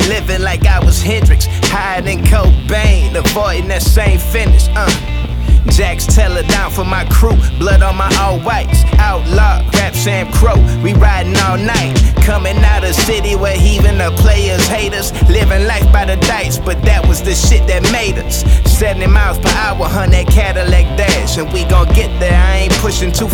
living like I was Hendrix, hiding Cobain, avoiding that same finish. Jax Teller down for my crew, blood on my all whites. Outlaw, rap Sam Crow, we riding all night. Coming out of city where even the players hate us. Living life by the dice, but that was the shit that made us. 70 miles per hour, 100 Cadillac dash, and we gon' get there. I ain't pushing too